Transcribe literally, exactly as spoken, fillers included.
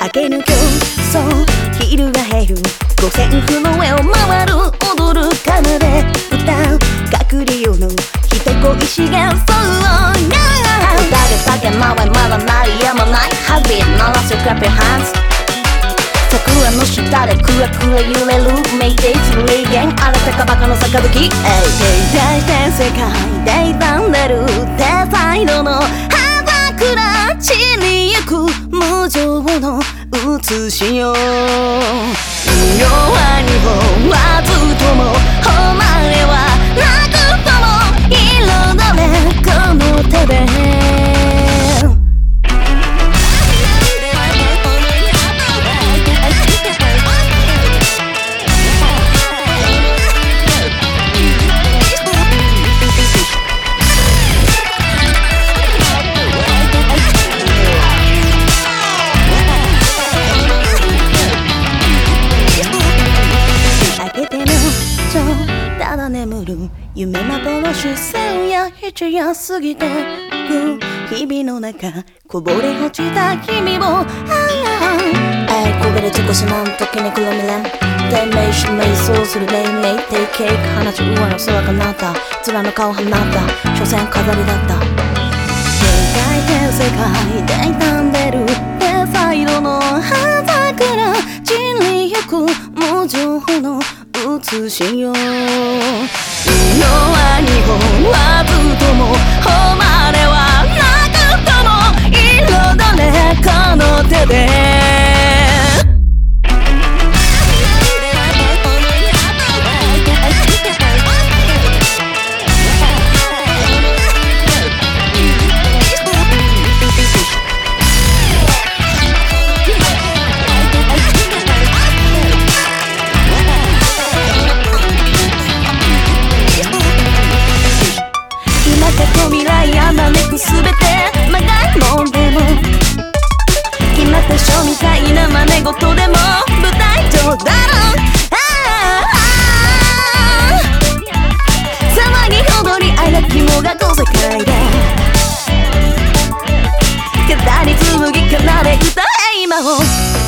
駆け抜けそう昼が減る五線譜の上を回る踊る奏で歌う隠れよの人恋しげそう歌で叫まわまだ鳴りやまないハビー鳴らす Clap your hands 桜の下でクラクラ揺れるメイデイズリーゲンあなたかバカの杯停滞して世界で傷んでるデザイドの葉桜地に行く無情の写しよ弱い日本はずっとも誉れはなくとも彩れこの手でただ眠る夢幻線や一夜過ぎてく日々の中こぼれ落ちた君をああ焦げる尽くしなん時に黒未練低迷し瞑想する黎明低ケーキ放ち上の空かなった面の顔放った所詮飾りだった描いて世界で傷んでるデザイドの葉桜地に行く無情の写しよ弱い日本はずっとも誉れはなくとも彩れこの手で未来あまねくすべてまがいもんでも決まったショーみたいな真似事でも舞台上だろう騒ぎ踊り愛が肝がこ世界で語り紡ぎ奏で歌え今を